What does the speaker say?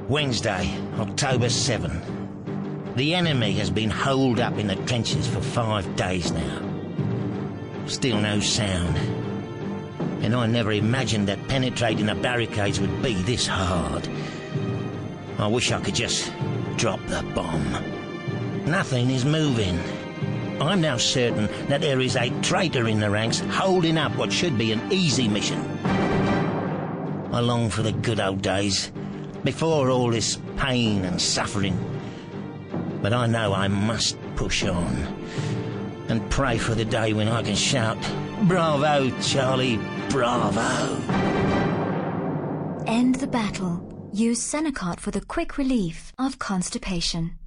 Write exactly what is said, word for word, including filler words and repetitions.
Wednesday, October seventh. The enemy has been holed up in the trenches for five days now. Still no sound. And I never imagined that penetrating the barricades would be this hard. I wish I could just drop the bomb. Nothing is moving. I'm now certain that there is a traitor in the ranks holding up what should be an easy mission. I long for the good old days, before all this pain and suffering. But I know I must push on and pray for the day when I can shout, "Bravo, Charlie, bravo!" End the battle. Use Senokot for the quick relief of constipation.